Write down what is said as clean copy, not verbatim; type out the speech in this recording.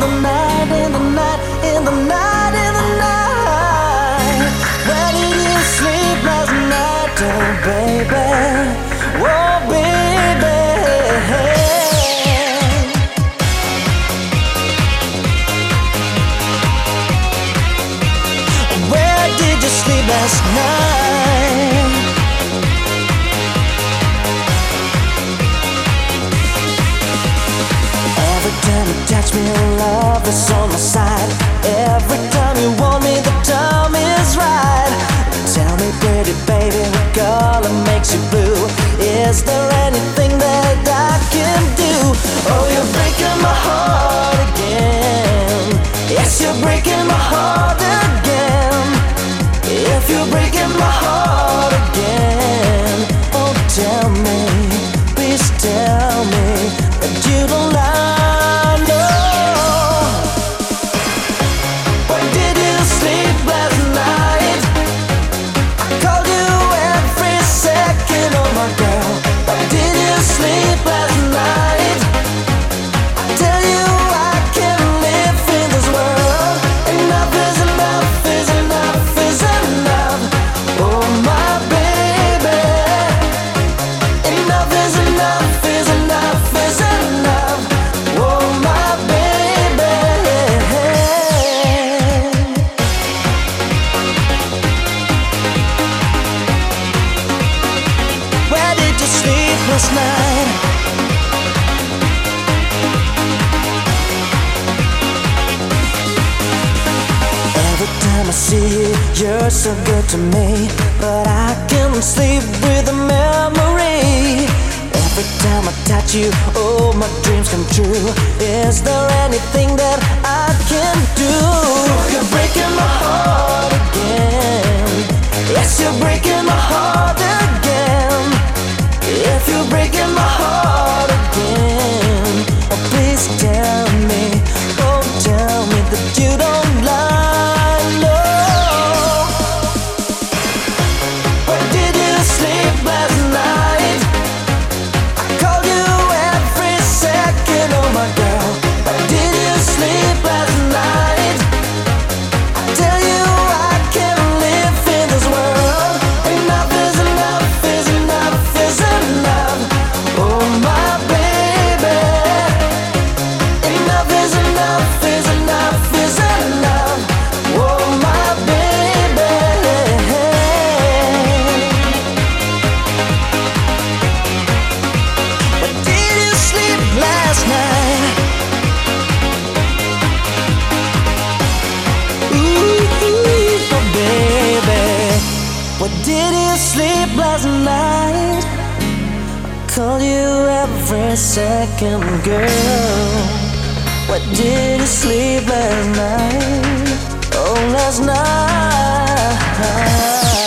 the night, in the night, in the night, in the night. Where did you sleep last night, oh baby? Oh baby. Where did you sleep last night? Every time you touch me, love is on my side. Every time you want me, the time is right. Tell me, pretty baby, what color makes you blue? Is there anything that I can do? Oh, you're breaking my heart again. Yes, you're breaking my heart again. If you're breaking my heart again, oh, tell me, please tell me that you don't lie, no. Where did you sleep last night? I called you every second, oh my girl. Where did you sleep last night? I tell you I can't live in this world. Enough is enough, is enough, is enough. Oh my baby. Enough is enough, is enough, is enough. Oh my baby. Where did you sleep last night? Every time I see you, you're so good to me, but I can't sleep with the memory. Every time I touch you, oh, my dreams come true. Is there anything that I can do? You're breaking my heart again. Yes, you're breaking my heart again. If you're breaking my heart again, oh, please tell me, oh, tell me that you don't lie, no. Where did you sleep last night? I called you every second, oh my girl. Where did you sleep last night? I tell you I can't live in this world. Enough is enough, is enough, is enough. Oh my baby. Enough is enough, is enough, is enough. Oh my baby. Where did you sleep last night? Ooh, oh baby. Where did you sleep last night? I called you every second, girl. Where did you sleep last night? Oh, last night.